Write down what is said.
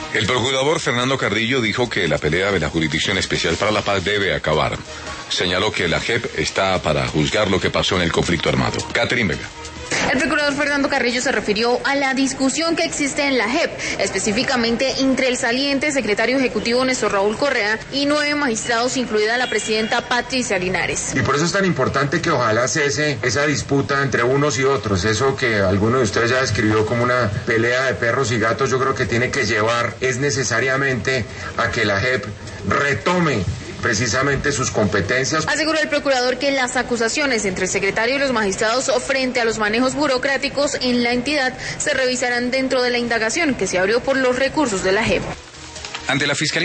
El procurador Fernando Carrillo dijo que la pelea de la Jurisdicción Especial para la Paz debe acabar. Señaló que la JEP está para juzgar lo que pasó en el conflicto armado. Catherine Vega. El procurador Fernando Carrillo se refirió a la discusión que existe en la JEP, específicamente entre el saliente secretario ejecutivo Néstor Raúl Correa y 9 magistrados, incluida la presidenta Patricia Linares. Y por eso es tan importante que ojalá cese esa disputa entre unos y otros. Eso que alguno de ustedes ya describió como una pelea de perros y gatos, yo creo que tiene que llevar es necesariamente a que la JEP retome precisamente sus competencias. Aseguró el procurador que las acusaciones entre el secretario y los magistrados frente a los manejos burocráticos en la entidad se revisarán dentro de la indagación que se abrió por los recursos de la JEP. Ante la Fiscalía